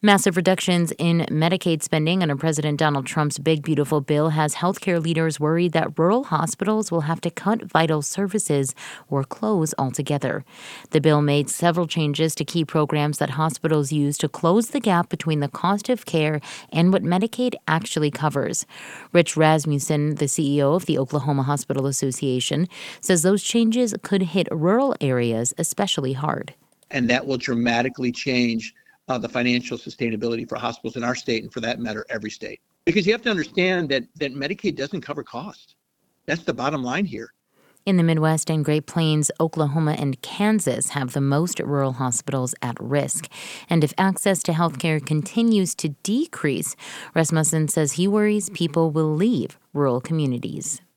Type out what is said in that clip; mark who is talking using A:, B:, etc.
A: Massive reductions in Medicaid spending under President Donald Trump's Big Beautiful Bill has healthcare leaders worried that rural hospitals will have to cut vital services or close altogether. The bill made several changes to key programs that hospitals use to close the gap between the cost of care and what Medicaid actually covers. Rich Rasmussen, the CEO of the Oklahoma Hospital Association, says those changes could hit rural areas especially hard.
B: And that will dramatically change the financial sustainability for hospitals in our state, and for that matter, every state. Because you have to understand that Medicaid doesn't cover costs. That's the bottom line here.
A: In the Midwest and Great Plains, Oklahoma and Kansas have the most rural hospitals at risk. And if access to health care continues to decrease, Rasmussen says he worries people will leave rural communities.